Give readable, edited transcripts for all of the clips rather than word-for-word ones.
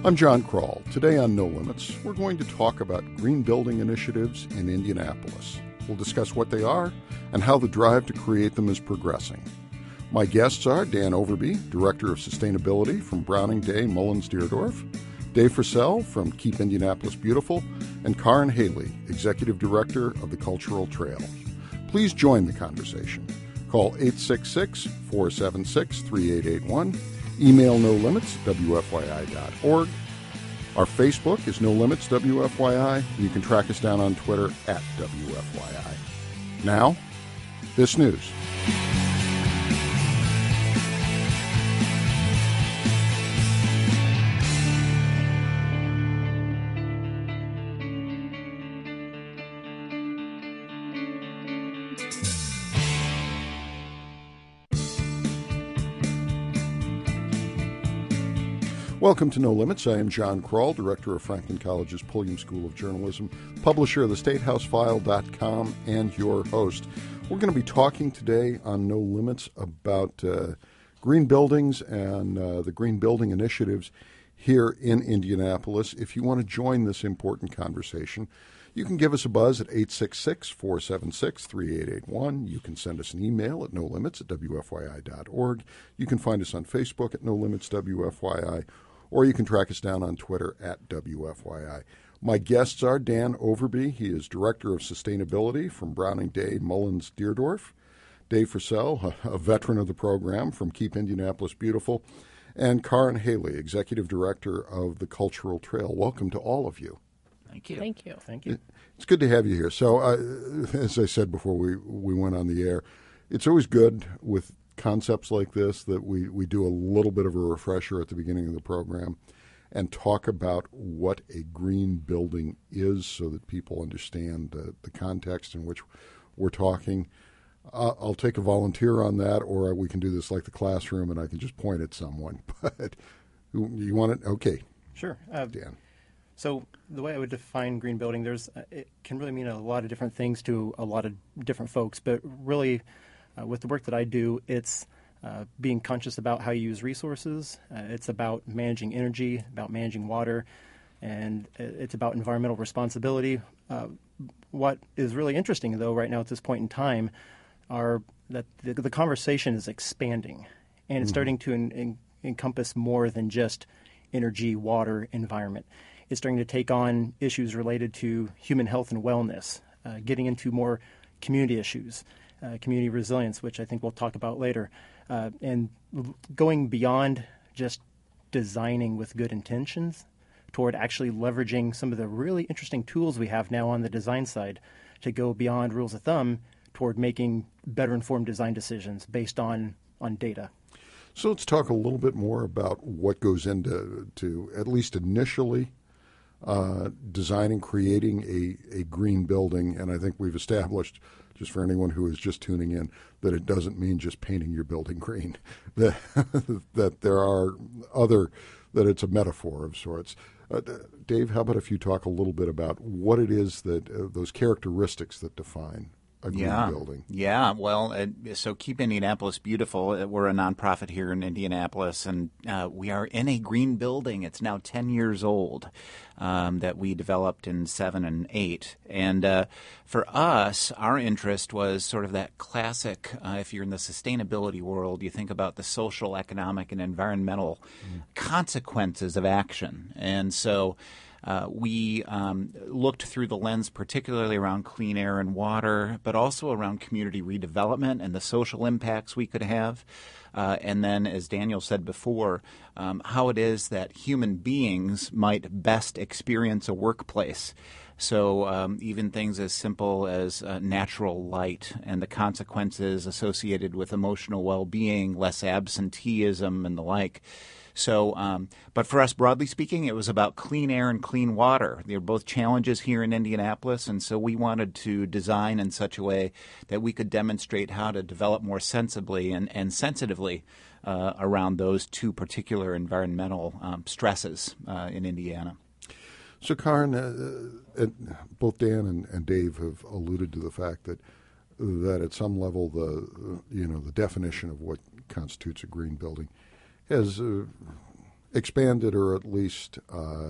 I'm John Kroll. Today on No Limits, we're going to talk about green building initiatives in Indianapolis. We'll discuss what they are and how the drive to create them is progressing. My guests are Dan Overby, Director of Sustainability from Browning Day Mullins Deardorff, Dave Frisell from Keep Indianapolis Beautiful, and Karin Haley, Executive Director of the Cultural Trail. Please join the conversation. Call 866-476-3881. Email nolimits@wfyi.org. Our Facebook is No Limits WFYI. You can track us down on Twitter @WFYI. Now, this news. Welcome to No Limits. I am John Kroll, Director of Franklin College's Pulliam School of Journalism, publisher of theStateHouseFile.com, and your host. We're going to be talking today on No Limits about green buildings and the green building initiatives here in Indianapolis. If you want to join this important conversation, you can give us a buzz at 866-476-3881. You can send us an email at nolimits@wfyi.org. You can find us on Facebook at No Limits WFYI, or you can track us down on Twitter @WFYI. My guests are Dan Overby. He is Director of Sustainability from Browning Day Mullins Deardorff. Dave Frisell, a veteran of the program from Keep Indianapolis Beautiful. And Karin Haley, Executive Director of the Cultural Trail. Welcome to all of you. Thank you. Thank you. Thank you. It's good to have you here. So, as I said before we went on the air, it's always good with concepts like this that we do a little bit of a refresher at the beginning of the program and talk about what a green building is so that people understand the context in which we're talking. I'll take a volunteer on that, or we can do this like the classroom and I can just point at someone. But you want it? Okay. Sure. Dan. So the way I would define green building, it can really mean a lot of different things to a lot of different folks, but really with the work that I do, it's being conscious about how you use resources. It's about managing energy, about managing water, and it's about environmental responsibility. What is really interesting, though, right now at this point in time, are that the conversation is expanding, and it's starting to encompass more than just energy, water, environment. It's starting to take on issues related to human health and wellness, getting into more community issues, community resilience, which I think we'll talk about later, and going beyond just designing with good intentions toward actually leveraging some of the really interesting tools we have now on the design side to go beyond rules of thumb toward making better informed design decisions based on data. So let's talk a little bit more about what goes into at least initially designing, creating a green building. And I think we've established, just for anyone who is just tuning in, that it doesn't mean just painting your building green, that there are that it's a metaphor of sorts. Dave, how about if you talk a little bit about what it is that those characteristics that define a green building? Yeah. Well, so Keep Indianapolis Beautiful. We're a nonprofit here in Indianapolis, and we are in a green building. It's now 10 years old that we developed in 7 and 8. And for us, our interest was sort of that classic, if you're in the sustainability world, you think about the social, economic, and environmental consequences of action. And so we looked through the lens particularly around clean air and water, but also around community redevelopment and the social impacts we could have. And then, as Daniel said before, how it is that human beings might best experience a workplace. So even things as simple as natural light and the consequences associated with emotional well-being, less absenteeism, and the like. So, but for us, broadly speaking, it was about clean air and clean water. They're both challenges here in Indianapolis, and so we wanted to design in such a way that we could demonstrate how to develop more sensibly and sensitively around those two particular environmental stresses in Indiana. So, Karin, both Dan and Dave have alluded to the fact that at some level the definition of what constitutes a green building has expanded or at least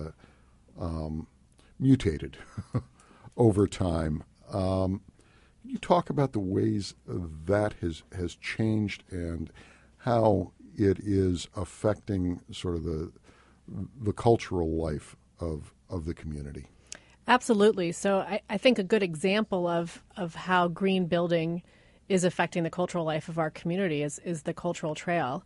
mutated over time. Can you talk about the ways that has changed and how it is affecting sort of the cultural life of the community? Absolutely. So I think a good example of how green building is affecting the cultural life of our community is the Cultural Trail.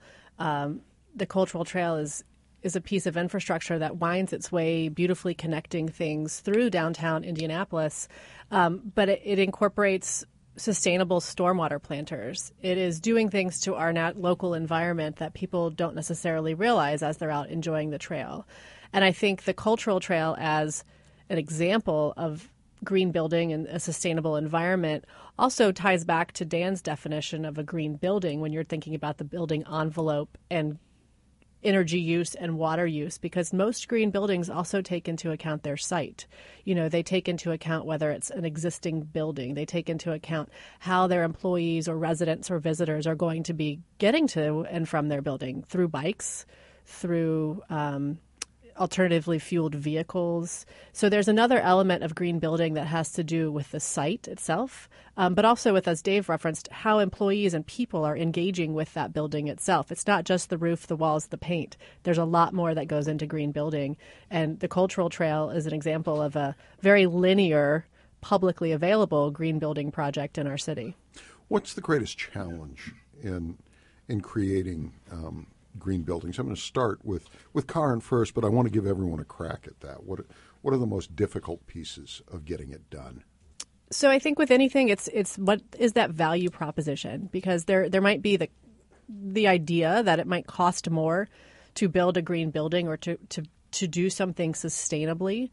The Cultural Trail is a piece of infrastructure that winds its way, beautifully connecting things through downtown Indianapolis, but it incorporates sustainable stormwater planters. It is doing things to our local environment that people don't necessarily realize as they're out enjoying the trail. And I think the Cultural Trail, as an example of green building and a sustainable environment, also ties back to Dan's definition of a green building when you're thinking about the building envelope and energy use and water use, because most green buildings also take into account their site. You know, they take into account whether it's an existing building. They take into account how their employees or residents or visitors are going to be getting to and from their building through bikes, through alternatively fueled vehicles. So there's another element of green building that has to do with the site itself, but also with, as Dave referenced, how employees and people are engaging with that building itself. It's not just the roof, the walls, the paint. There's a lot more that goes into green building. And the Cultural Trail is an example of a very linear, publicly available green building project in our city. What's the greatest challenge in creating green buildings? I'm going to start with Karen first, but I want to give everyone a crack at that. What are the most difficult pieces of getting it done? So I think with anything, it's what is that value proposition? Because there might be the idea that it might cost more to build a green building or to do something sustainably.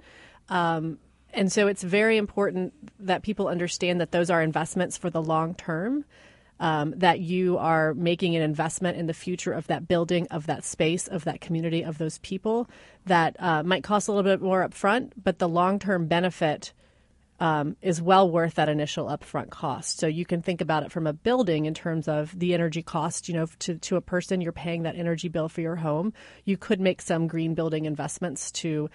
And so it's very important that people understand that those are investments for the long term. That you are making an investment in the future of that building, of that space, of that community, of those people that might cost a little bit more upfront, but the long-term benefit is well worth that initial upfront cost. So you can think about it from a building in terms of the energy cost. You know, to a person, you're paying that energy bill for your home. You could make some green building investments to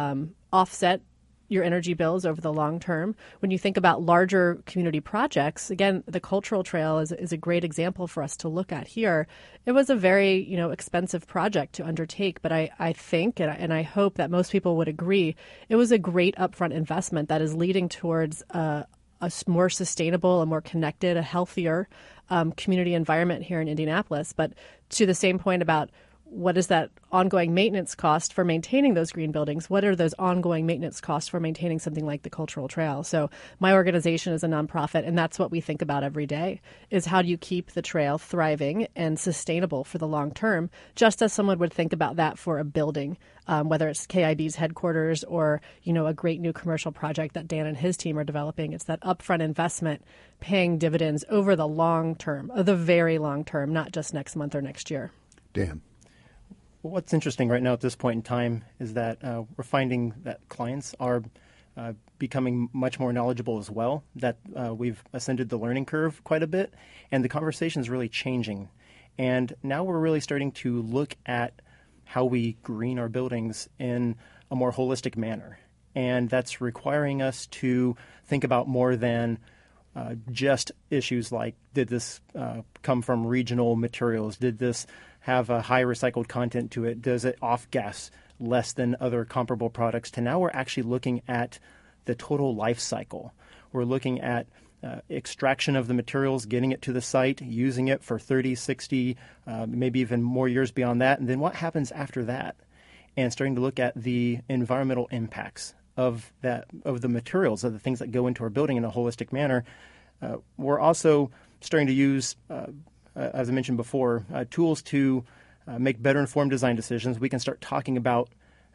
offset your energy bills over the long term. When you think about larger community projects, again, the Cultural Trail is a great example for us to look at here. It was a very, expensive project to undertake, but I think and I hope that most people would agree, it was a great upfront investment that is leading towards a more sustainable, a more connected, a healthier community environment here in Indianapolis. But to the same point about what is that ongoing maintenance cost for maintaining those green buildings? What are those ongoing maintenance costs for maintaining something like the Cultural Trail? So my organization is a nonprofit, and that's what we think about every day, is how do you keep the trail thriving and sustainable for the long term, just as someone would think about that for a building, whether it's KIB's headquarters or, a great new commercial project that Dan and his team are developing. It's that upfront investment paying dividends over the long term, the very long term, not just next month or next year. Dan. What's interesting right now at this point in time is that we're finding that clients are becoming much more knowledgeable as well, that we've ascended the learning curve quite a bit, and the conversation is really changing. And now we're really starting to look at how we green our buildings in a more holistic manner. And that's requiring us to think about more than just issues like, did this come from regional materials? Did this have a high recycled content to it? Does it off-gas less than other comparable products? To now we're actually looking at the total life cycle. We're looking at extraction of the materials, getting it to the site, using it for 30, 60, maybe even more years beyond that. And then what happens after that? And starting to look at the environmental impacts of the materials, of the things that go into our building in a holistic manner. We're also starting to use, as I mentioned before, tools to make better informed design decisions. We can start talking about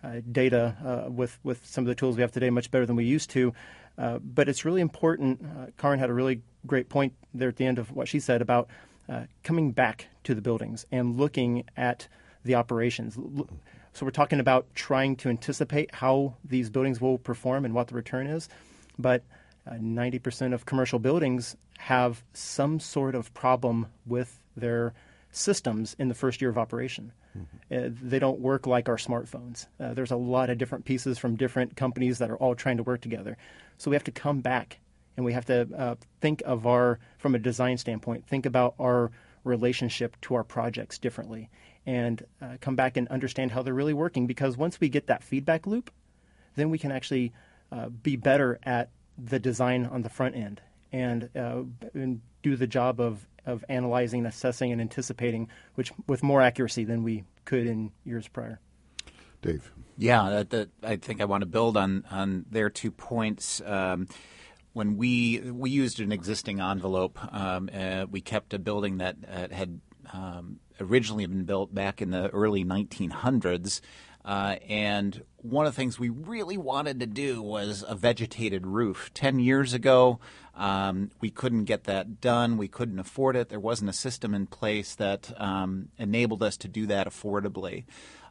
data with some of the tools we have today much better than we used to. But it's really important. Karen had a really great point there at the end of what she said about coming back to the buildings and looking at the operations. So we're talking about trying to anticipate how these buildings will perform and what the return is. But 90% of commercial buildings have some sort of problem with their systems in the first year of operation. They don't work like our smartphones. There's a lot of different pieces from different companies that are all trying to work together. So we have to come back and we have to think of from a design standpoint, think about our relationship to our projects differently and come back and understand how they're really working. Because once we get that feedback loop, then we can actually be better at the design on the front end and do the job of analyzing, assessing, and anticipating, which with more accuracy than we could in years prior. Dave. Yeah, I think I want to build on their 2 points. When we used an existing envelope, we kept a building that had originally been built back in the early 1900s. And one of the things we really wanted to do was a vegetated roof. 10 years ago, we couldn't get that done. We couldn't afford it. There wasn't a system in place that enabled us to do that affordably.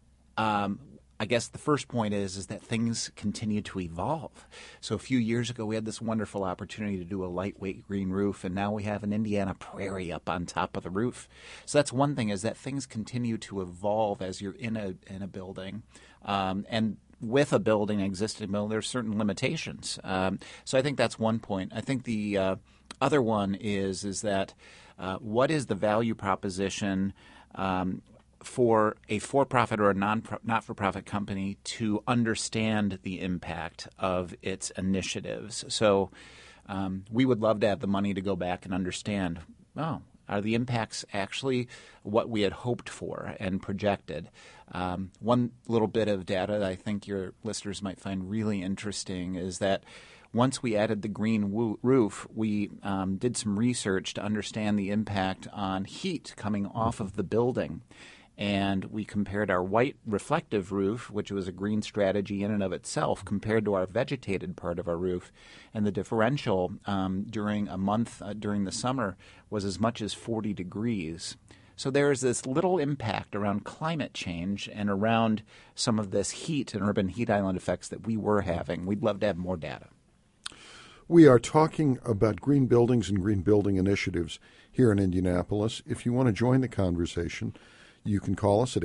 I guess the first point is that things continue to evolve. So a few years ago, we had this wonderful opportunity to do a lightweight green roof, and now we have an Indiana prairie up on top of the roof. So that's one thing, is that things continue to evolve as you're in a building. And with a building, an existing building, there's certain limitations. So I think that's one point. I think the other one is that what is the value proposition for a for-profit or a not-for-profit company to understand the impact of its initiatives? So we would love to have the money to go back and understand, are the impacts actually what we had hoped for and projected? One little bit of data that I think your listeners might find really interesting is that once we added the green roof, we did some research to understand the impact on heat coming off of the building. And we compared our white reflective roof, which was a green strategy in and of itself, compared to our vegetated part of our roof. And the differential during a month during the summer was as much as 40 degrees. So there is this little impact around climate change and around some of this heat and urban heat island effects that we were having. We'd love to have more data. We are talking about green buildings and green building initiatives here in Indianapolis. If you want to join the conversation, you can call us at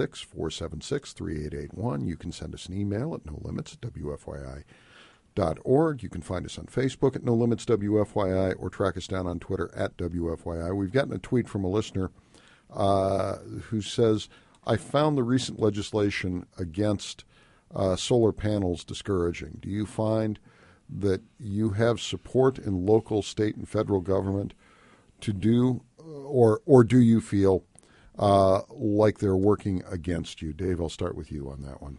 866-476-3881. You can send us an email at nolimits@wfyi.org. You can find us on Facebook at nolimitswfyi or track us down on Twitter at WFYI. We've gotten a tweet from a listener who says, I found the recent legislation against solar panels discouraging. Do you find that you have support in local, state, and federal government to do, or do you feel like they're working against you? Dave, I'll start with you on that one.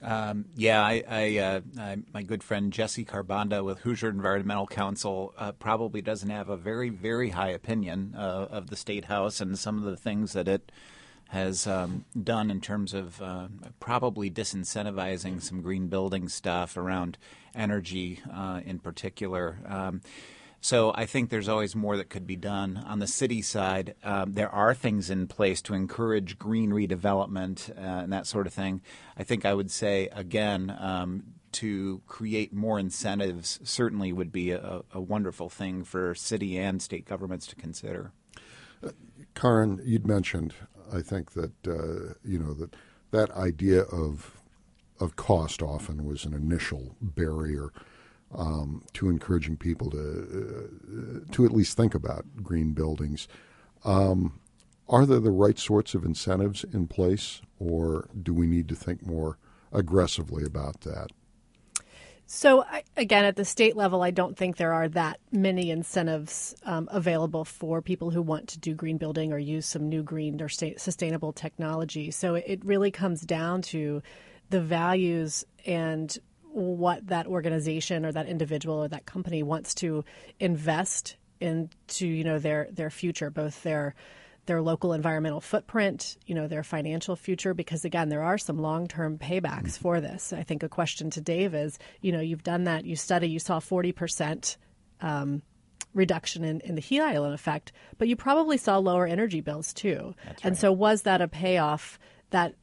My good friend Jesse Carbanda with Hoosier Environmental Council probably doesn't have a very, very high opinion of the State House and some of the things that it has done in terms of probably disincentivizing some green building stuff around energy in particular. So I think there's always more that could be done. On the city side, there are things in place to encourage green redevelopment and that sort of thing. I think I would say, again, to create more incentives certainly would be a wonderful thing for city and state governments to consider. Karin, you'd mentioned, I think, that that idea of cost often was an initial barrier to encouraging people to at least think about green buildings. Are there the right sorts of incentives in place, or do we need to think more aggressively about that? So, again, at the state level, I don't think there are that many incentives available for people who want to do green building or use some new green or sustainable technology. So it really comes down to the values and what that organization or that individual or that company wants to invest into, their future, both their local environmental footprint, their financial future, because again, there are some long-term paybacks for this. I think a question to Dave is, you've done that, you saw 40% reduction in the heat island effect, but you probably saw lower energy bills too. That's right. And so was that a payoff that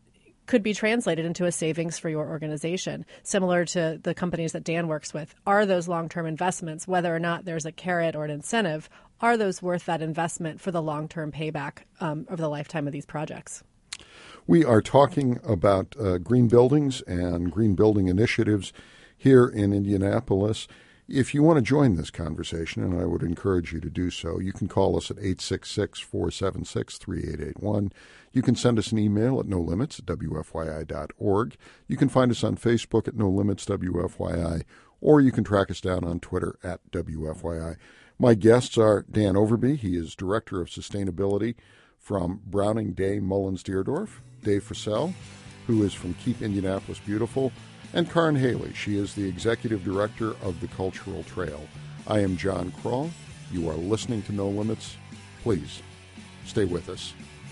could be translated into a savings for your organization, similar to the companies that Dan works with. Are those long-term investments, whether or not there's a carrot or an incentive, are those worth that investment for the long-term payback over the lifetime of these projects? We are talking about green buildings and green building initiatives here in Indianapolis. If you want to join this conversation, and I would encourage you to do so, you can call us at 866-476-3881. You can send us an email at nolimits@wfyi.org. You can find us on Facebook at nolimitswfyi, or you can track us down on Twitter at WFYI. My guests are Dan Overby. He is Director of Sustainability from Browning Day Mullins Deardorff. Dave Fursell, who is from Keep Indianapolis Beautiful, and Karen Haley. She is the Executive Director of the Cultural Trail. I am John Kroll. You are listening to No Limits. Please stay with us.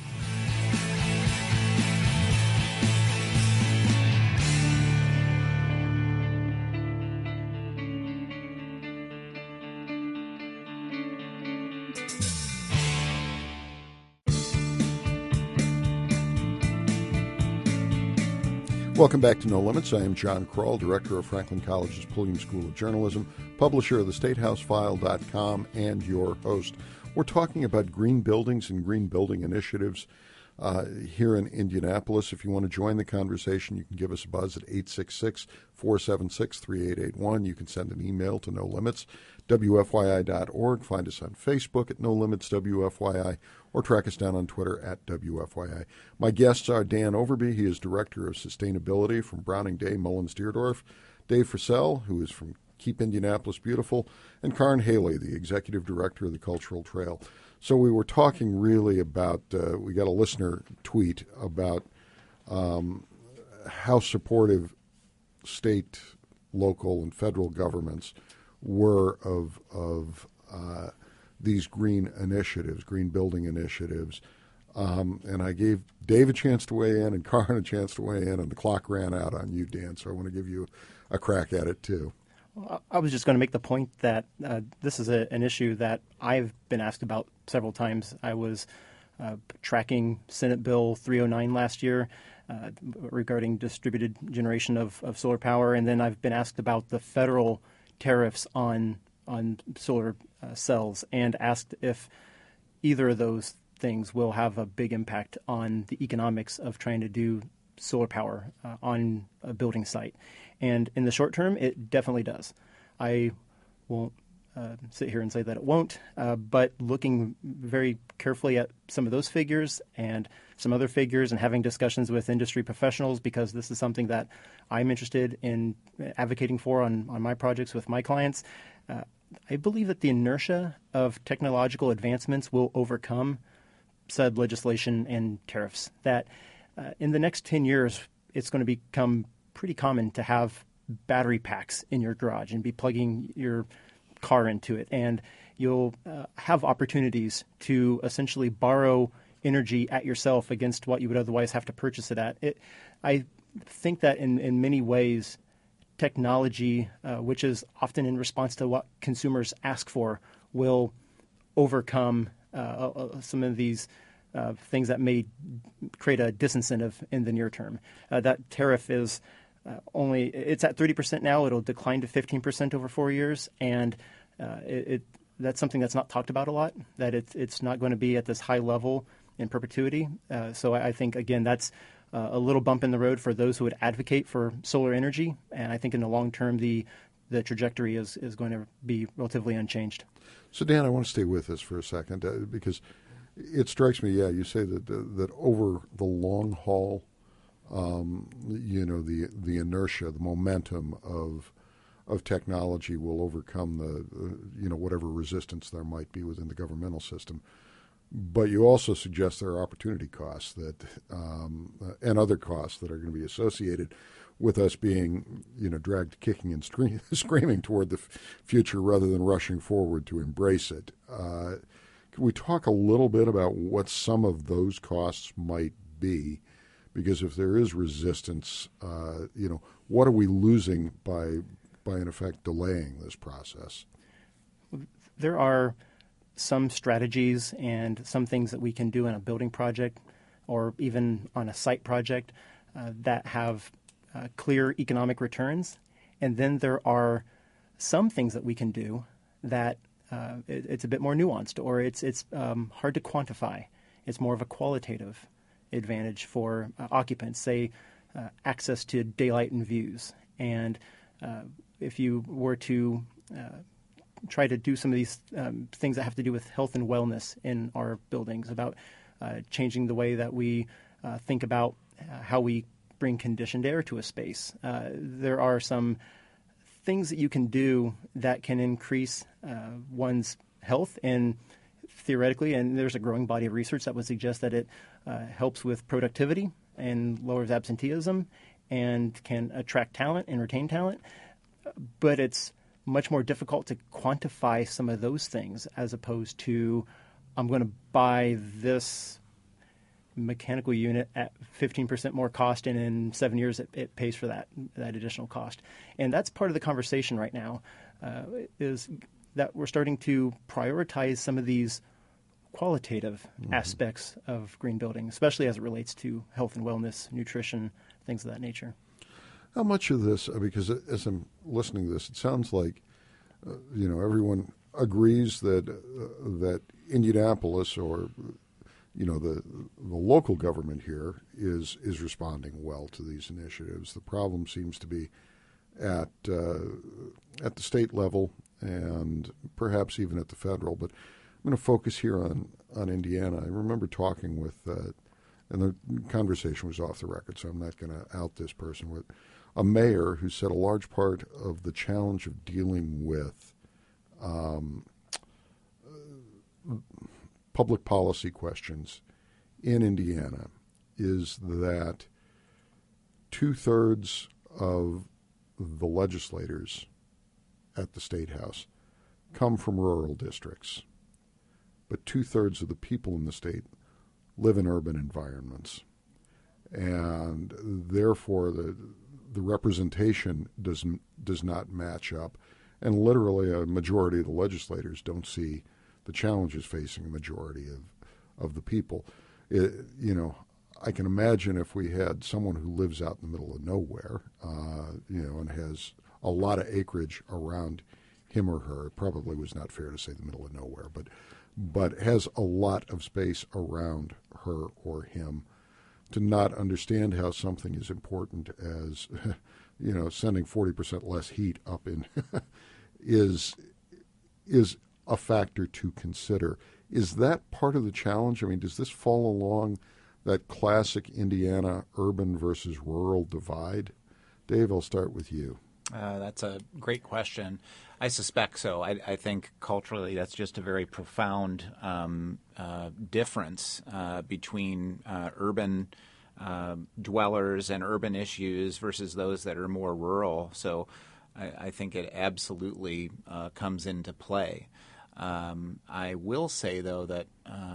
Welcome back to No Limits. I am John Kroll, Director of Franklin College's Pulliam School of Journalism, publisher of thestatehousefile.com, and your host. We're talking about green buildings and green building initiatives here in Indianapolis. If you want to join the conversation, you can give us a buzz at 866-476-3881. You can send an email to nolimits@wfyi.org. Find us on Facebook at nolimitswfyi, or track us down on Twitter at WFYI. My guests are Dan Overby. He is Director of Sustainability from Browning Day Mullins Deardorff. Dave Fursell, who is from Keep Indianapolis Beautiful, and Karen Haley, the Executive Director of the Cultural Trail. So we were talking really about, we got a listener tweet about how supportive state, local, and federal governments were of these green initiatives, green building initiatives. And I gave Dave a chance to weigh in and Karen a chance to weigh in, and the clock ran out on you, Dan, so I want to give you a crack at it, too. Well, I was just going to make the point that this is an issue that I've been asked about several times. I was tracking Senate Bill 309 last year regarding distributed generation of solar power, and then I've been asked about the federal tariffs on solar cells, and asked if either of those things will have a big impact on the economics of trying to do solar power on a building site. And in the short term, it definitely does. I won't sit here and say that it won't, but looking very carefully at some of those figures and some other figures, and having discussions with industry professionals, because this is something that I'm interested in advocating for on my projects with my clients, I believe that the inertia of technological advancements will overcome said legislation and tariffs. That in the next 10 years, it's going to become pretty common to have battery packs in your garage and be plugging your car into it. And you'll have opportunities to essentially borrow energy at yourself against what you would otherwise have to purchase it at. I think that in many ways, technology, which is often in response to what consumers ask for, will overcome some of these things that may create a disincentive in the near term. That tariff is it's at 30% now. It'll decline to 15% over 4 years, and that's something that's not talked about a lot, that it's not going to be at this high level in perpetuity. So I think, again, that's a little bump in the road for those who would advocate for solar energy, and I think in the long term the trajectory is going to be relatively unchanged. So, Dan, I want to stay with this for a second because it strikes me, you say that over the long haul, the inertia, the momentum of technology will overcome the whatever resistance there might be within the governmental system. But you also suggest there are opportunity costs that and other costs that are going to be associated with us being, dragged kicking and screaming toward the future rather than rushing forward to embrace it. Can we talk a little bit about what some of those costs might be? Because if there is resistance, what are we losing by in effect delaying this process? There are some strategies and some things that we can do in a building project or even on a site project that have clear economic returns. And then there are some things that we can do that it's a bit more nuanced, or it's hard to quantify. It's more of a qualitative advantage for occupants, say access to daylight and views. And if you were to try to do some of these things that have to do with health and wellness in our buildings, about changing the way that we think about how we bring conditioned air to a space, there are some things that you can do that can increase one's health, and theoretically, and there's a growing body of research that would suggest that it helps with productivity and lowers absenteeism and can attract talent and retain talent. But it's much more difficult to quantify some of those things as opposed to, I'm going to buy this mechanical unit at 15% more cost, and in 7 years it pays for that additional cost. And that's part of the conversation right now, is that we're starting to prioritize some of these qualitative aspects of green building, especially as it relates to health and wellness, nutrition, things of that nature. How much of this, because as I'm listening to this, it sounds like, everyone agrees that Indianapolis, or the local government here is responding well to these initiatives. The problem seems to be at the state level and perhaps even at the federal. But I'm going to focus here on Indiana. I remember talking with, and the conversation was off the record, so I'm not going to out this person, with a mayor who said a large part of the challenge of dealing with public policy questions in Indiana is that 2/3 of the legislators at the State House come from rural districts, but 2/3 of the people in the state live in urban environments, and therefore the representation does not match up, and literally a majority of the legislators don't see the challenges facing a majority of the people. I can imagine if we had someone who lives out in the middle of nowhere, and has a lot of acreage around him or her. It probably was not fair to say the middle of nowhere, but has a lot of space around her or him, to not understand how something as important as sending 40% less heat up in is a factor to consider. Is that part of the challenge? I mean, does this fall along that classic Indiana urban versus rural divide? Dave, I'll start with you. That's a great question. I suspect so. I think culturally that's just a very profound difference between urban dwellers and urban issues versus those that are more rural. So I think it absolutely comes into play. I will say, though, that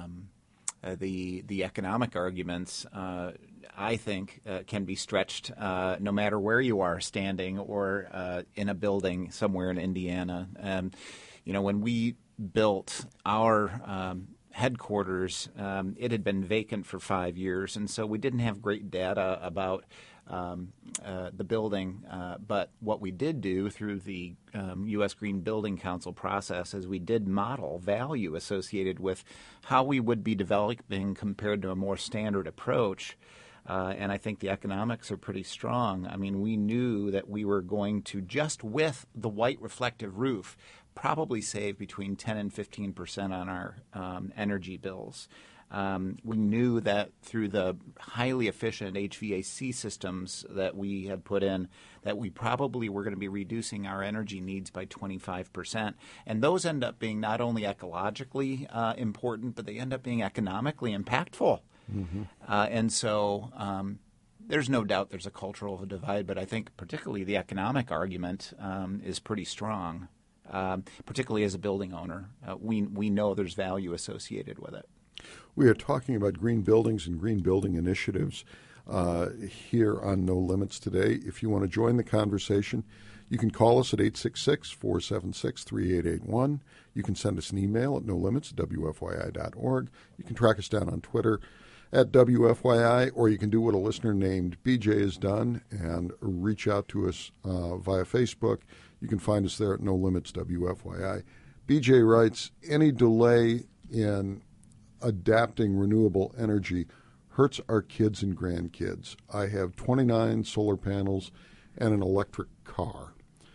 the economic arguments, I think, can be stretched no matter where you are standing or in a building somewhere in Indiana. When we built our headquarters, it had been vacant for 5 years, and so we didn't have great data about the building. But what we did do through the U.S. Green Building Council process is we did model value associated with how we would be developing compared to a more standard approach. And I think the economics are pretty strong. I mean, we knew that we were going to, just with the white reflective roof, probably save between 10 and 15% on our energy bills. We knew that through the highly efficient HVAC systems that we had put in, that we probably were going to be reducing our energy needs by 25%. And those end up being not only ecologically important, but they end up being economically impactful. Mm-hmm. And so there's no doubt there's a cultural divide, but I think particularly the economic argument is pretty strong, particularly as a building owner. We know there's value associated with it. We are talking about green buildings and green building initiatives here on No Limits today. If you want to join the conversation, you can call us at 866-476-3881. You can send us an email at nolimits@wfyi.org. You can track us down on Twitter at WFYI, or you can do what a listener named BJ has done and reach out to us via Facebook. You can find us there at No Limits WFYI. BJ writes, any delay in adapting renewable energy hurts our kids and grandkids. I have 29 solar panels and an electric car.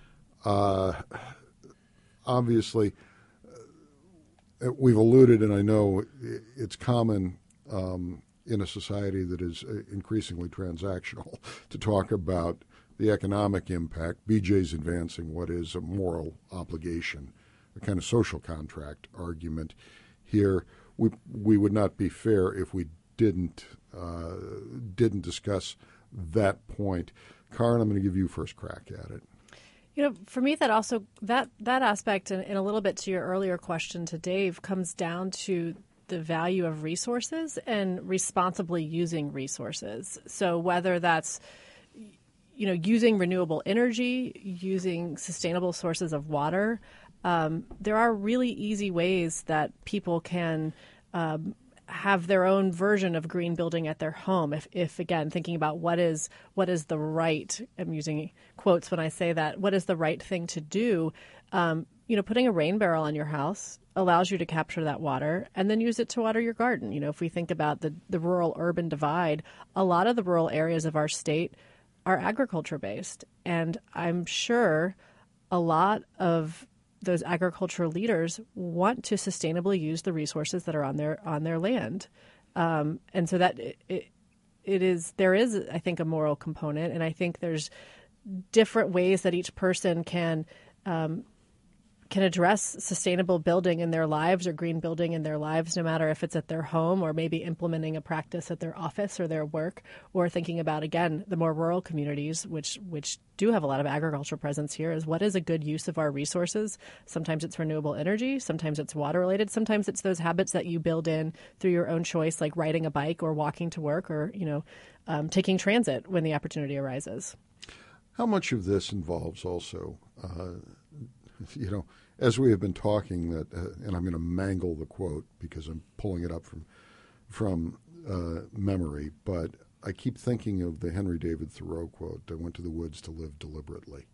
Obviously, we've alluded, and I know it's common in a society that is increasingly transactional to talk about the economic impact. BJ's advancing what is a moral obligation, a kind of social contract argument here. We would not be fair if we didn't discuss that point. Karen, I'm going to give you first crack at it. For me, that also that aspect, and a little bit to your earlier question to Dave, comes down to the value of resources and responsibly using resources. So whether that's using renewable energy, using sustainable sources of water, there are really easy ways that people can have their own version of green building at their home. If again, thinking about what is the right, I'm using quotes when I say that, what is the right thing to do? Putting a rain barrel on your house allows you to capture that water and then use it to water your garden. If we think about the rural-urban divide, a lot of the rural areas of our state are agriculture based. And I'm sure a lot of those agricultural leaders want to sustainably use the resources that are on their land. And so that there is, I think, a moral component. And I think there's different ways that each person can address sustainable building in their lives or green building in their lives, no matter if it's at their home or maybe implementing a practice at their office or their work, or thinking about, again, the more rural communities, which do have a lot of agricultural presence here, is what is a good use of our resources. Sometimes it's renewable energy, sometimes it's water related, sometimes it's those habits that you build in through your own choice, like riding a bike or walking to work or, taking transit when the opportunity arises. How much of this involves also, as we have been talking, that, and I'm going to mangle the quote because I'm pulling it up from memory, but I keep thinking of the Henry David Thoreau quote, I went to the woods to live deliberately.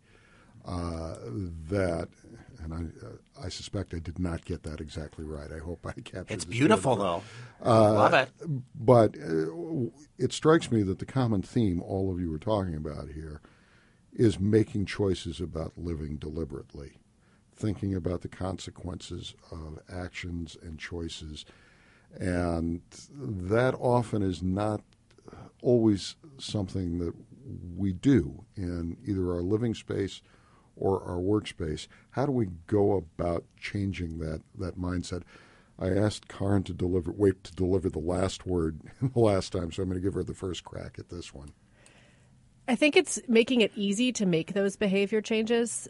And I suspect I did not get that exactly right. I hope I captured it. It's beautiful, though. Love it. But it strikes me that the common theme all of you are talking about here is making choices about living deliberately, thinking about the consequences of actions and choices. And that often is not always something that we do in either our living space or our workspace. How do we go about changing that mindset? I asked Karen to deliver the last word the last time, so I'm going to give her the first crack at this one. I think it's making it easy to make those behavior changes.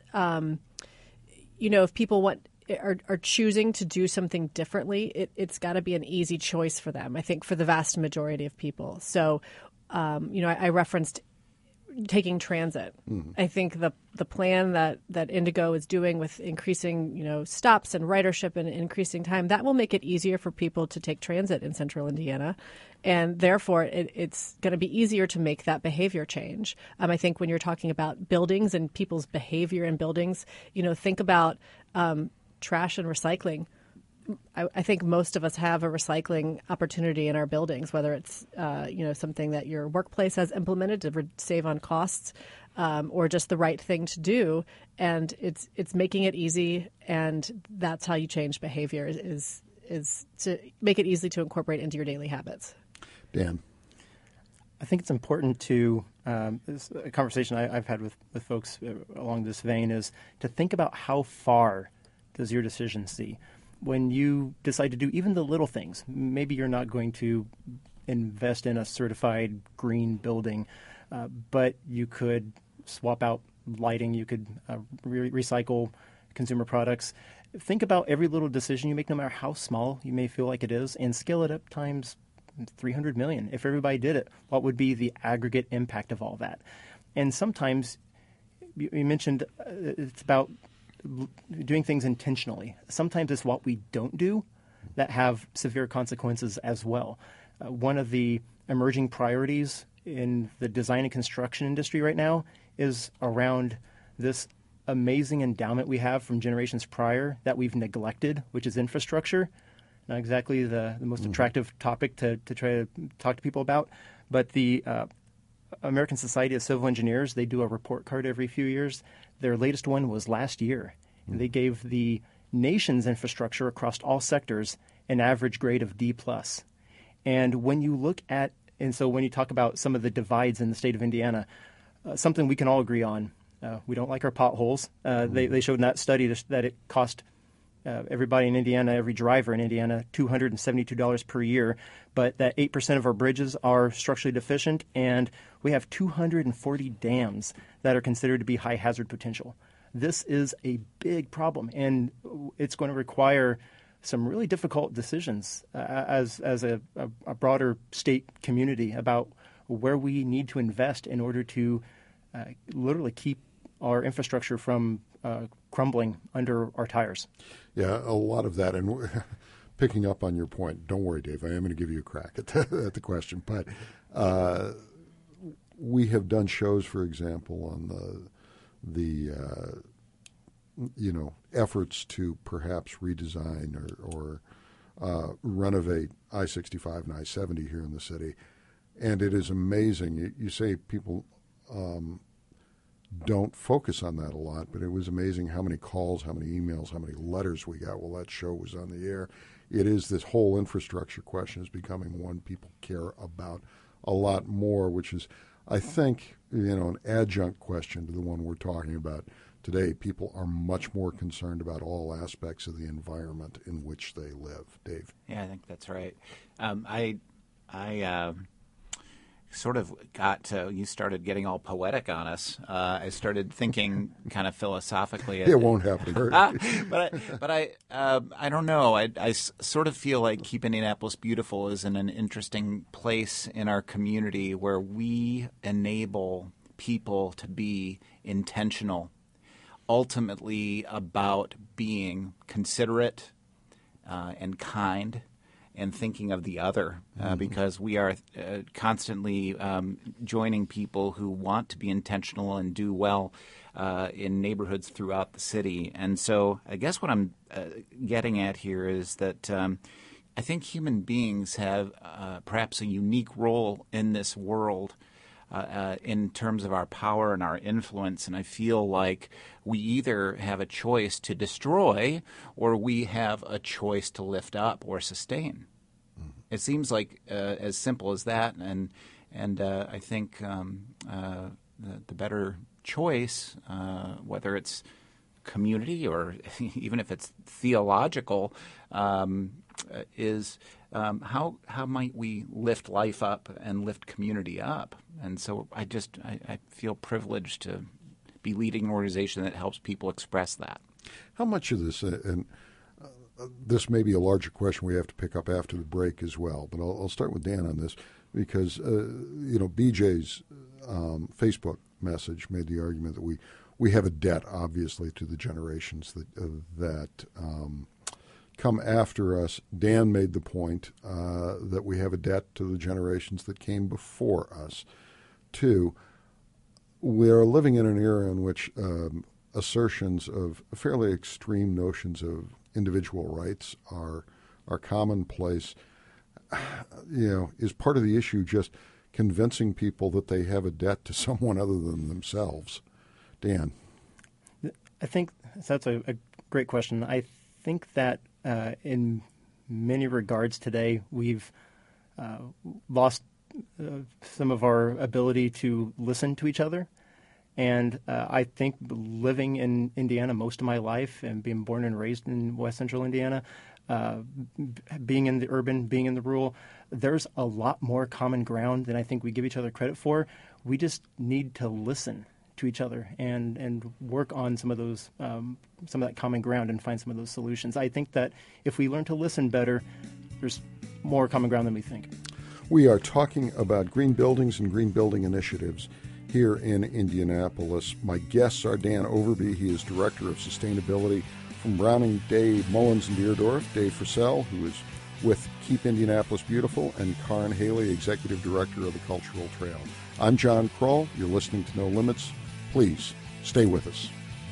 If people are choosing to do something differently, it's got to be an easy choice for them, I think, for the vast majority of people. So, I referenced taking transit. Mm-hmm. I think the plan that Indigo is doing with increasing, stops and ridership and increasing time, that will make it easier for people to take transit in central Indiana. And therefore, it's going to be easier to make that behavior change. I think when you're talking about buildings and people's behavior in buildings, think about trash and recycling. I think most of us have a recycling opportunity in our buildings, whether it's something that your workplace has implemented to save on costs, or just the right thing to do. And it's making it easy, and that's how you change behavior is to make it easy to incorporate into your daily habits. Dan. I think it's important to, this a conversation I've had with folks along this vein, is to think about how far does your decision see. When you decide to do even the little things, maybe you're not going to invest in a certified green building, but you could swap out lighting, you could recycle consumer products. Think about every little decision you make, no matter how small you may feel like it is, and scale it up times 300 million. If everybody did it, what would be the aggregate impact of all that? And sometimes, you mentioned it's about doing things intentionally. Sometimes it's what we don't do that have severe consequences as well. one of the emerging priorities in the design and construction industry right now is around this amazing endowment we have from generations prior that we've neglected, which is infrastructure. Not exactly the most attractive topic to try to talk to people about, but the American Society of Civil Engineers, they do a report card every few years. Their latest one was last year. And they gave the nation's infrastructure across all sectors an average grade of D+. And when you look at, and so when you talk about some of the divides in the state of Indiana, something we can all agree on, we don't like our potholes. They showed in that study that it cost everybody in Indiana, every driver in Indiana, $272 per year, but that 8% of our bridges are structurally deficient, and we have 240 dams that are considered to be high hazard potential. This is a big problem, and it's going to require some really difficult decisions as a broader state community about where we need to invest in order to literally keep our infrastructure from crumbling under our tires. Yeah, a lot of that. And picking up on your point, don't worry, Dave, I am going to give you a crack at the question. But we have done shows, for example, on the efforts to perhaps redesign or renovate I-65 and I-70 here in the city. And it is amazing. You say people don't focus on that a lot, but it was amazing how many calls, how many emails, how many letters we got while that show was on the air. It is this whole infrastructure question is becoming one people care about a lot more, which is, I think, an adjunct question to the one we're talking about today. People are much more concerned about all aspects of the environment in which they live. Dave? Yeah, I think that's right. I sort of you started getting all poetic on us. I started thinking kind of philosophically. It won't happen. But I don't know. I sort of feel like Keep Indianapolis Beautiful is in an interesting place in our community where we enable people to be intentional, ultimately about being considerate and kind, and thinking of the other, because we are constantly joining people who want to be intentional and do well in neighborhoods throughout the city. And so I guess what I'm getting at here is that I think human beings have perhaps a unique role in this world in terms of our power and our influence. And I feel like we either have a choice to destroy or we have a choice to lift up or sustain. It seems like as simple as that. And I think the better choice, whether it's community or even if it's theological, is how might we lift life up and lift community up? And so I feel privileged to be leading an organization that helps people express that. How much of this, and this may be a larger question we have to pick up after the break as well, but I'll start with Dan on this because, BJ's Facebook message made the argument that we have a debt, obviously, to the generations that come after us. Dan made the point that we have a debt to the generations that came before us. Two, we are living in an era in which assertions of fairly extreme notions of individual rights are commonplace. Is part of the issue just convincing people that they have a debt to someone other than themselves? Dan? I think that's a great question. I think that in many regards today we've lost some of our ability to listen to each other. And I think living in Indiana most of my life and being born and raised in West Central Indiana, being in the urban, being in the rural, there's a lot more common ground than I think we give each other credit for. We just need to listen to each other and work on some of that common ground and find some of those solutions. I think that if we learn to listen better, there's more common ground than we think. We are talking about green buildings and green building initiatives here in Indianapolis. My guests are Dan Overby. He is Director of Sustainability from Browning, Day, Mullins, and Deerdorf. Dave Fursell, who is with Keep Indianapolis Beautiful and Karin Haley, Executive Director of the Cultural Trail. I'm John Kroll. You're listening to No Limits. Please stay with us.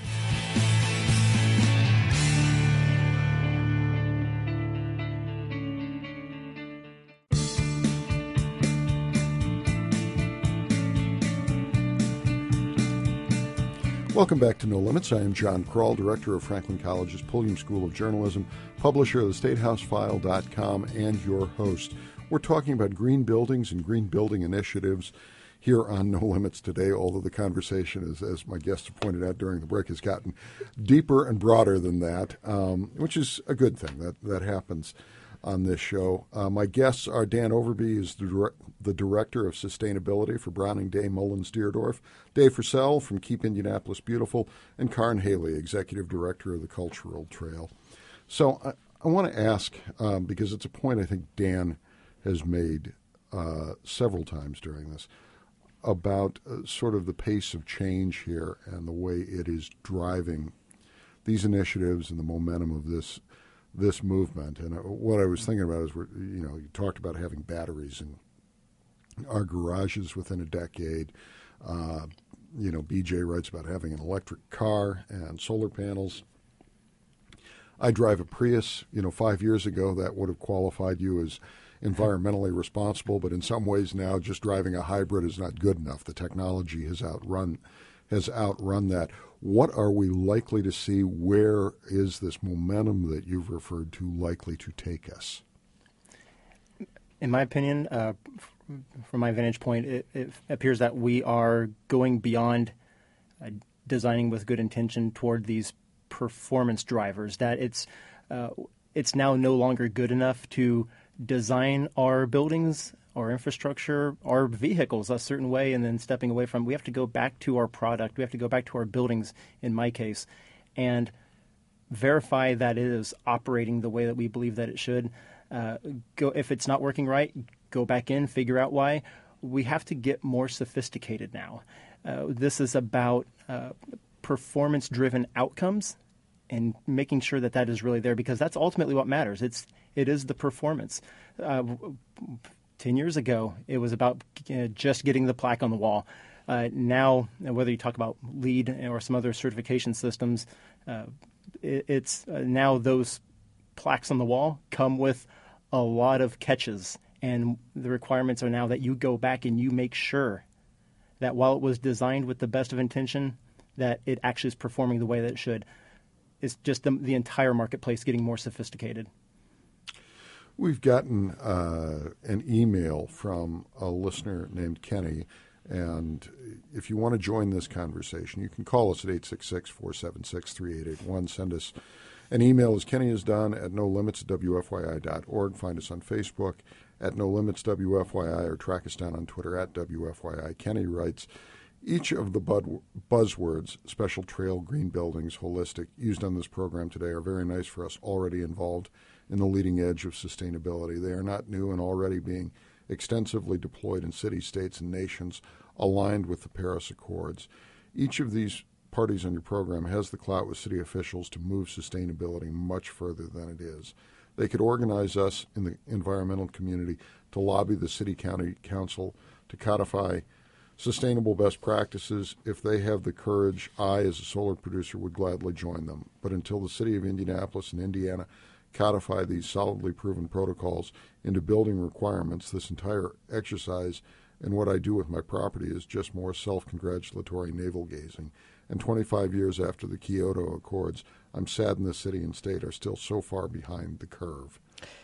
Welcome back to No Limits. I am John Kroll, Director of Franklin College's Pulliam School of Journalism, publisher of the StateHouseFile.com, and your host. We're talking about green buildings and green building initiatives here on No Limits today, although the conversation, is, as my guests have pointed out during the break, has gotten deeper and broader than that, which is a good thing. That happens on this show. My guests are Dan Overby, who's the Director of Sustainability for Browning Day Mullins Deerdorf, Dave Purcell from Keep Indianapolis Beautiful, and Karin Haley, Executive Director of the Cultural Trail. So I want to ask, because it's a point I think Dan has made several times during this, about sort of the pace of change here and the way it is driving these initiatives and the momentum of this movement. And what I was thinking about is, you talked about having batteries in our garages within a decade. BJ writes about having an electric car and solar panels. I drive a Prius. 5 years ago, that would have qualified you as environmentally responsible, but in some ways now just driving a hybrid is not good enough. The technology has outrun that. What are we likely to see? Where is this momentum that you've referred to likely to take us? In my opinion, from my vantage point, it appears that we are going beyond designing with good intention toward these performance drivers, that it's now no longer good enough to design our buildings, our infrastructure, our vehicles a certain way, and then stepping away from. We have to go back to our product. We have to go back to our buildings, in my case, and verify that it is operating the way that we believe that it should. If it's not working right, go back in, figure out why. We have to get more sophisticated now. This is about performance-driven outcomes and making sure that is really there, because that's ultimately what matters. It is the performance. 10 years ago, it was about just getting the plaque on the wall. Now, whether you talk about LEED or some other certification systems, it's now those plaques on the wall come with a lot of catches, and the requirements are now that you go back and you make sure that while it was designed with the best of intention, that it actually is performing the way that it should. It's just the entire marketplace getting more sophisticated. We've gotten an email from a listener named Kenny, and if you want to join this conversation, you can call us at 866-476-3881. Send us an email, as Kenny has done, at nolimits@wfyi.org. Find us on Facebook at nolimitswfyi, or track us down on Twitter at WFYI. Kenny writes, each of the buzzwords, special trail, green buildings, holistic, used on this program today are very nice for us already involved in the leading edge of sustainability. They are not new and already being extensively deployed in cities, states, and nations aligned with the Paris Accords. Each of these parties on your program has the clout with city officials to move sustainability much further than it is. They could organize us in the environmental community to lobby the city county council to codify sustainable best practices. If they have the courage, I, as a solar producer, would gladly join them. But until the city of Indianapolis and Indiana codify these solidly proven protocols into building requirements, this entire exercise and what I do with my property is just more self-congratulatory navel-gazing. And 25 years after the Kyoto Accords, I'm saddened the city and state are still so far behind the curve.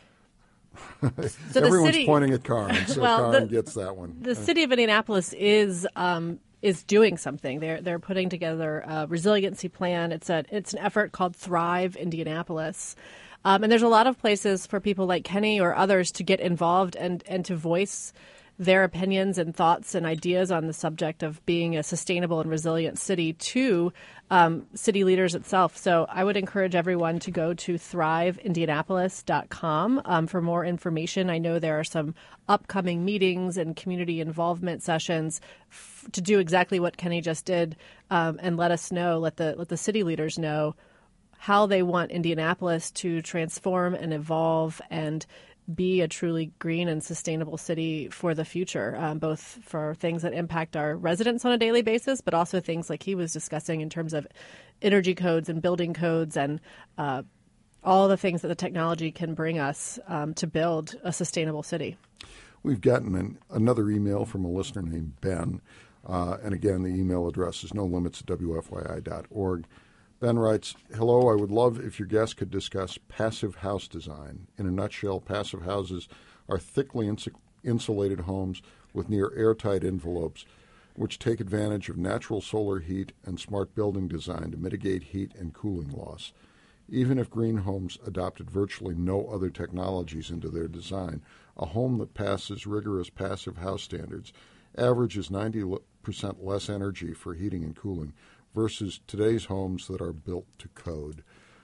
So Everyone's pointing at Karin, so Karin gets that one. The city of Indianapolis is doing something. They're putting together a resiliency plan. It's an effort called Thrive Indianapolis. And there's a lot of places for people like Kenny or others to get involved and to voice their opinions and thoughts and ideas on the subject of being a sustainable and resilient city to city leaders itself. So I would encourage everyone to go to thriveindianapolis.com for more information. I know there are some upcoming meetings and community involvement sessions to do exactly what Kenny just did, and let us know, let the city leaders know how they want Indianapolis to transform and evolve and be a truly green and sustainable city for the future, both for things that impact our residents on a daily basis, but also things like he was discussing in terms of energy codes and building codes and all the things that the technology can bring us to build a sustainable city. We've gotten another email from a listener named Ben. And again, the email address is nolimits@wfyi.org. Ben writes, "Hello, I would love if your guest could discuss passive house design. In a nutshell, passive houses are thickly insulated homes with near airtight envelopes which take advantage of natural solar heat and smart building design to mitigate heat and cooling loss. Even if green homes adopted virtually no other technologies into their design, a home that passes rigorous passive house standards averages 90% less energy for heating and cooling versus today's homes that are built to code."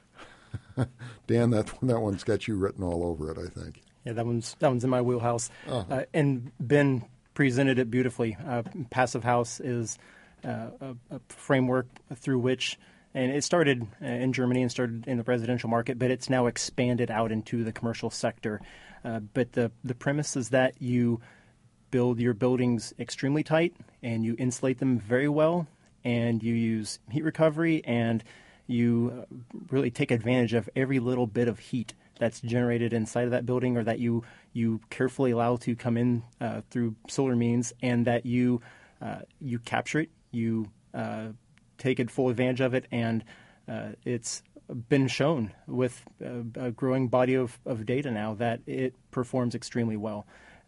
Dan, that one's got you written all over it, I think. Yeah, that one's in my wheelhouse. And Ben presented it beautifully. Passive House is a framework through which, and it started in Germany and started in the residential market, but it's now expanded out into the commercial sector. But the premise is that you build your buildings extremely tight and you insulate them very well, and you use heat recovery, and you really take advantage of every little bit of heat that's generated inside of that building, or that you carefully allow to come in through solar means, and that you capture it, you take full advantage of it, and it's been shown with a growing body of data now that it performs extremely well.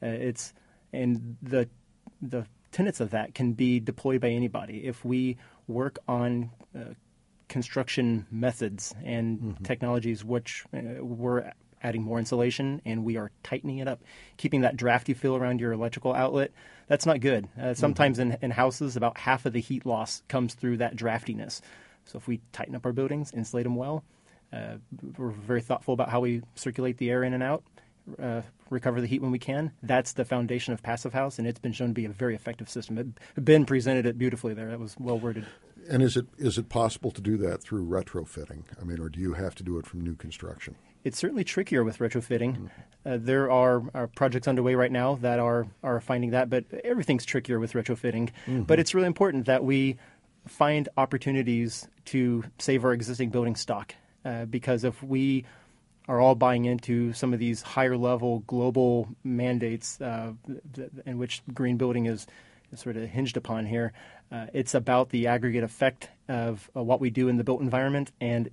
And the tenets of that can be deployed by anybody. If we work on construction methods and technologies which we're adding more insulation and we are tightening it up, keeping that drafty feel around your electrical outlet, that's not good. Sometimes in houses, about half of the heat loss comes through that draftiness. So if we tighten up our buildings, insulate them well, we're very thoughtful about how we circulate the air in and out, recover the heat when we can. That's the foundation of Passive House, and it's been shown to be a very effective system. Ben presented it beautifully there. That was well worded. And is it possible to do that through retrofitting? I mean, or do you have to do it from new construction? It's certainly trickier with retrofitting. There are projects underway right now that are finding that, but everything's trickier with retrofitting. But it's really important that we find opportunities to save our existing building stock, because if we are all buying into some of these higher level global mandates in which green building is sort of hinged upon here, it's about the aggregate effect of what we do in the built environment, and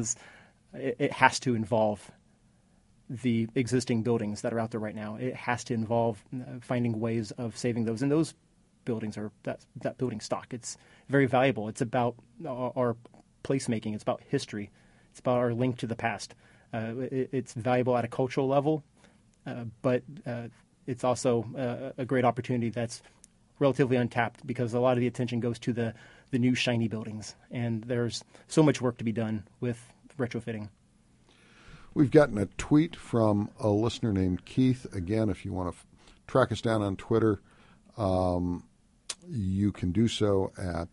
it has to involve the existing buildings that are out there right now. It has to involve finding ways of saving those, and those buildings are that building stock. It's very valuable. It's about our placemaking. It's about history. It's about our link to the past. It's valuable at a cultural level, but it's also a great opportunity that's relatively untapped, because a lot of the attention goes to the new shiny buildings, and there's so much work to be done with retrofitting. We've gotten a tweet from a listener named Keith. Again, if you want to track us down on Twitter, you can do so at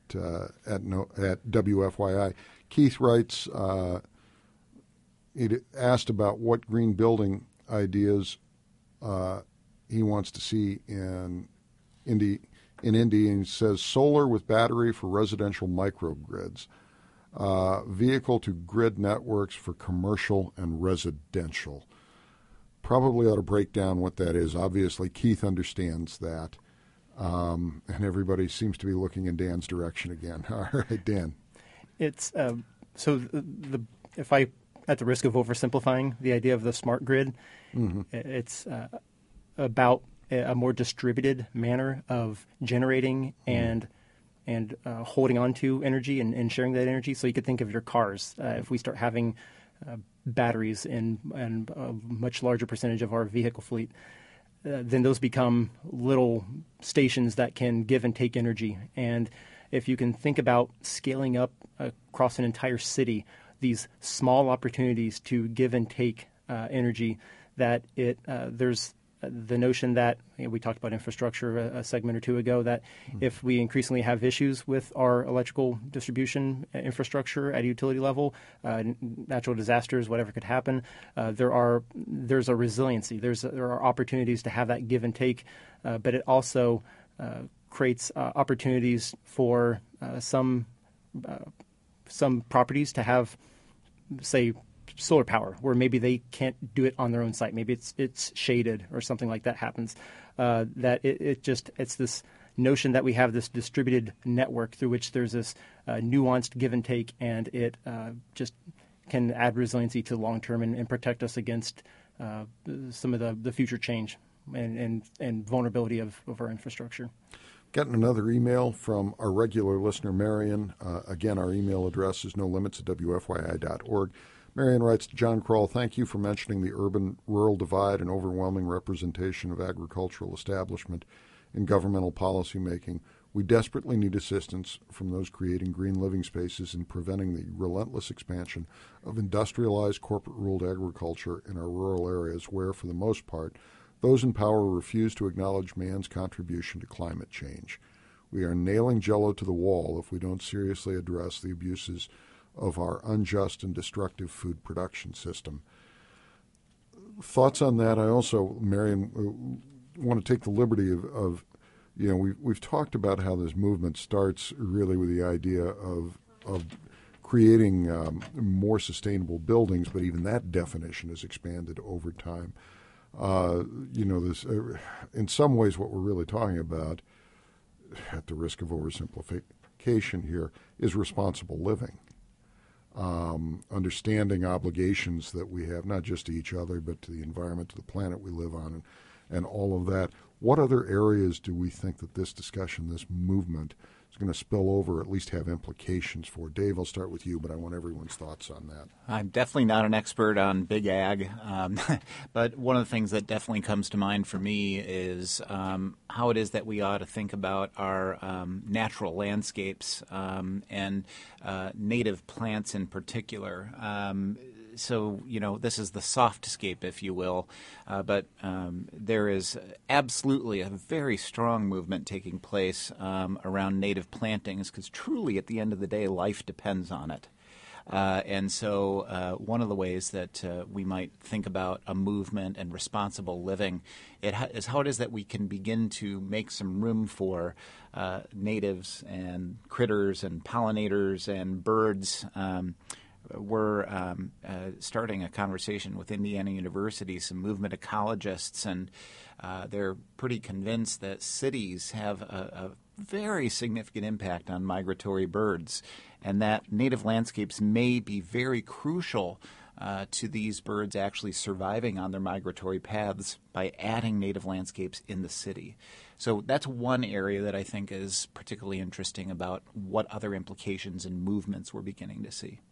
WFYI. Keith writes, he asked about what green building ideas he wants to see in Indy, and he says solar with battery for residential microgrids, vehicle to grid networks for commercial and residential. Probably ought to break down what that is. Obviously, Keith understands that, and everybody seems to be looking in Dan's direction again. All right, Dan. It's if I, at the risk of oversimplifying the idea of the smart grid, it's about a more distributed manner of generating and holding on to energy and sharing that energy. So you could think of your cars. If we start having batteries in a much larger percentage of our vehicle fleet, then those become little stations that can give and take energy. And if you can think about scaling up across an entire city, these small opportunities to give and take energy, that there's the notion that we talked about infrastructure a segment or two ago, that if we increasingly have issues with our electrical distribution infrastructure at a utility level, natural disasters, whatever could happen, there's a resiliency. There are opportunities to have that give and take, but it also creates opportunities for some properties to have, say, solar power, where maybe they can't do it on their own site. Maybe it's shaded or something like that happens. It's this notion that we have this distributed network through which there's this nuanced give and take, and it just can add resiliency to the long term and protect us against some of the future change and vulnerability of our infrastructure. Getting another email from our regular listener, Marion. Again, our email address is nolimits@wfyi.org. Marion writes to John Kroll, thank you for mentioning the urban-rural divide and overwhelming representation of agricultural establishment in governmental policymaking. We desperately need assistance from those creating green living spaces in preventing the relentless expansion of industrialized, corporate-ruled agriculture in our rural areas where, for the most part, those in power refuse to acknowledge man's contribution to climate change. We are nailing Jell-O to the wall if we don't seriously address the abuses of our unjust and destructive food production system. Thoughts on that? I also, Marion, want to take the liberty of we've talked about how this movement starts really with the idea of creating more sustainable buildings, but even that definition has expanded over time. This in some ways what we're really talking about, at the risk of oversimplification here, is responsible living. Understanding obligations that we have, not just to each other, but to the environment, to the planet we live on, and all of that. What other areas do we think that this discussion, this movement, is going to spill over, or at least have implications for? Dave, I'll start with you, but I want everyone's thoughts on that. I'm definitely not an expert on big ag, but one of the things that definitely comes to mind for me is how it is that we ought to think about our natural landscapes and native plants in particular. So, this is the softscape, if you will, but there is absolutely a very strong movement taking place around native plantings, because truly, at the end of the day, life depends on it. And so one of the ways that we might think about a movement and responsible living is how it is that we can begin to make some room for natives and critters and pollinators and birds. We're starting a conversation with Indiana University, some movement ecologists, and they're pretty convinced that cities have a very significant impact on migratory birds, and that native landscapes may be very crucial to these birds actually surviving on their migratory paths by adding native landscapes in the city. So that's one area that I think is particularly interesting about what other implications and movements we're beginning to see.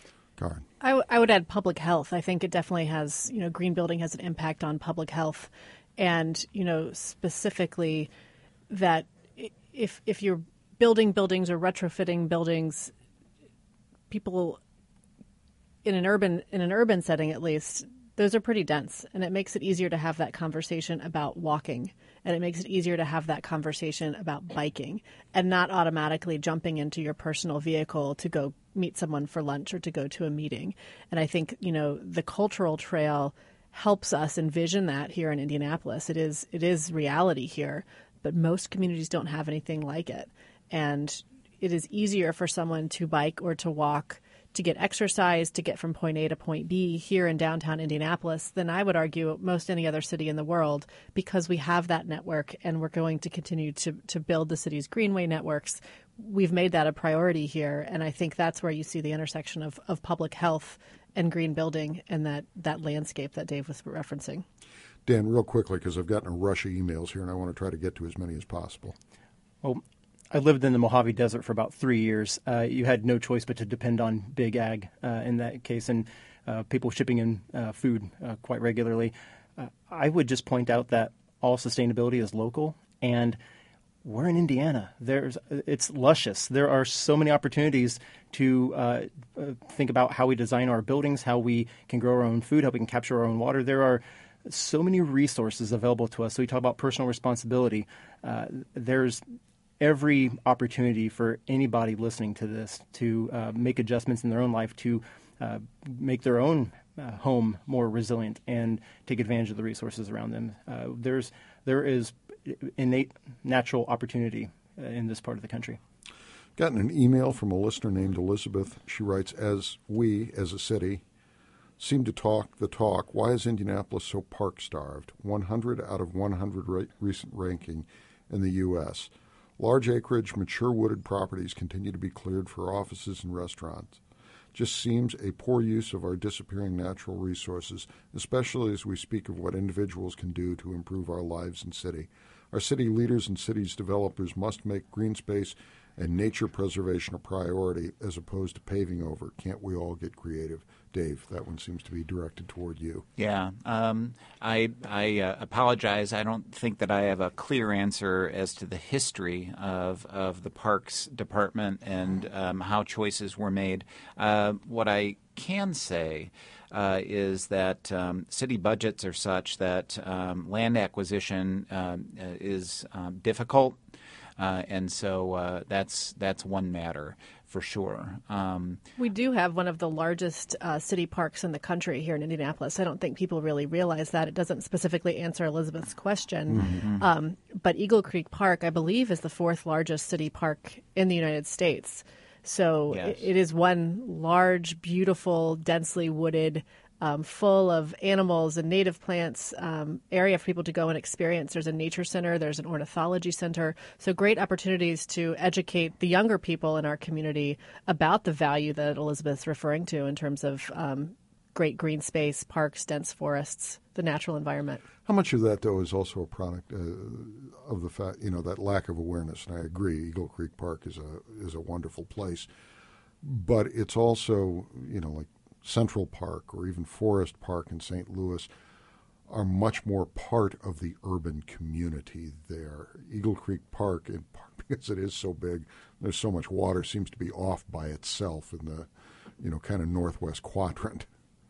I would add public health. I think it definitely has, green building has an impact on public health. And, specifically that if you're building buildings or retrofitting buildings, people in an urban setting, at least, those are pretty dense. And it makes it easier to have that conversation about walking. And it makes it easier to have that conversation about biking and not automatically jumping into your personal vehicle to go meet someone for lunch or to go to a meeting. And I think, the cultural trail helps us envision that here in Indianapolis. It is reality here, but most communities don't have anything like it. And it is easier for someone to bike or to walk to get exercise, to get from point A to point B here in downtown Indianapolis than I would argue most any other city in the world, because we have that network and we're going to continue to build the city's greenway networks. We've made that a priority here, and I think that's where you see the intersection of public health and green building and that landscape that Dave was referencing. Dan, real quickly, because I've gotten a rush of emails here and I want to try to get to as many as possible. Well, I lived in the Mojave Desert for about 3 years. You had no choice but to depend on big ag in that case, and people shipping in food quite regularly. I would just point out that all sustainability is local, and we're in Indiana. It's luscious. There are so many opportunities to think about how we design our buildings, how we can grow our own food, how we can capture our own water. There are so many resources available to us. So we talk about personal responsibility. There's every opportunity for anybody listening to this to make adjustments in their own life to make their own home more resilient and take advantage of the resources around them. There is innate natural opportunity in this part of the country. Gotten an email from a listener named Elizabeth. She writes, as we, as a city, seem to talk the talk, why is Indianapolis so park-starved? 100 out of 100 recent ranking in the U.S. Large acreage, mature wooded properties continue to be cleared for offices and restaurants. Just seems a poor use of our disappearing natural resources, especially as we speak of what individuals can do to improve our lives and city. Our city leaders and cities developers must make green space and nature preservation a priority as opposed to paving over. Can't we all get creative? Dave, that one seems to be directed toward you. Yeah. I apologize. I don't think that I have a clear answer as to the history of the Parks Department and how choices were made. What I can say is that city budgets are such that land acquisition is difficult. And so that's one matter for sure. We do have one of the largest city parks in the country here in Indianapolis. I don't think people really realize that. It doesn't specifically answer Elizabeth's question. Mm-hmm. But Eagle Creek Park, I believe, is the fourth largest city park in the United States. So yes. It is one large, beautiful, densely wooded, full of animals and native plants area for people to go and experience. There's a nature center. There's an ornithology center. So great opportunities to educate the younger people in our community about the value that Elizabeth's referring to in terms of great green space, parks, dense forests, the natural environment. How much of that, though, is also a product of the fact, that lack of awareness? And I agree, Eagle Creek Park is a wonderful place, but it's also, like Central Park or even Forest Park in St. Louis are much more part of the urban community there. Eagle Creek Park, in part because it is so big, there's so much water, seems to be off by itself in the, kind of northwest quadrant.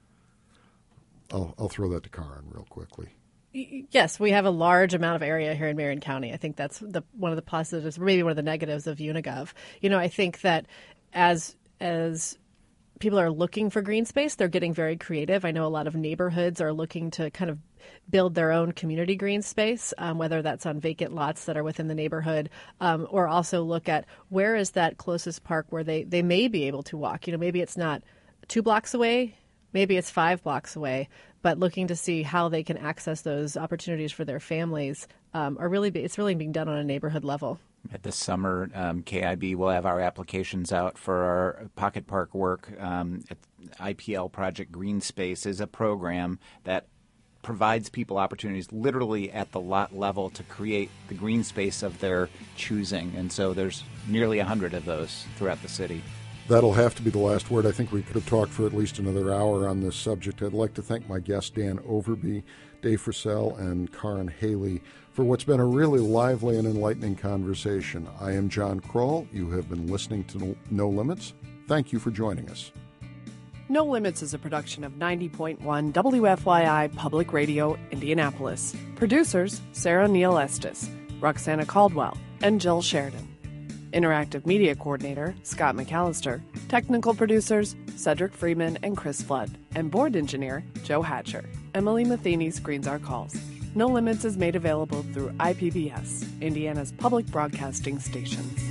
I'll throw that to Karen real quickly. Yes, we have a large amount of area here in Marion County. I think that's one of the positives, maybe one of the negatives of Unigov. I think that as people are looking for green space, they're getting very creative. I know a lot of neighborhoods are looking to kind of build their own community green space, whether that's on vacant lots that are within the neighborhood, or also look at where is that closest park where they may be able to walk. Maybe it's not 2 blocks away, maybe it's 5 blocks away, but looking to see how they can access those opportunities for their families it's really being done on a neighborhood level. This summer, KIB will have our applications out for our pocket park work. IPL Project Green Space is a program that provides people opportunities literally at the lot level to create the green space of their choosing. And so there's nearly 100 of those throughout the city. That'll have to be the last word. I think we could have talked for at least another hour on this subject. I'd like to thank my guests, Dan Overby, Dave Fursell, and Karen Haley, for what's been a really lively and enlightening conversation. I am John Kroll. You have been listening to No Limits. Thank you for joining us. No Limits is a production of 90.1 WFYI Public Radio, Indianapolis. Producers, Sarah Neal Estes, Roxana Caldwell, and Jill Sheridan. Interactive Media Coordinator, Scott McAllister. Technical producers, Cedric Freeman and Chris Flood. And Board Engineer, Joe Hatcher. Emily Matheny screens our calls. No Limits is made available through IPBS, Indiana's public broadcasting stations.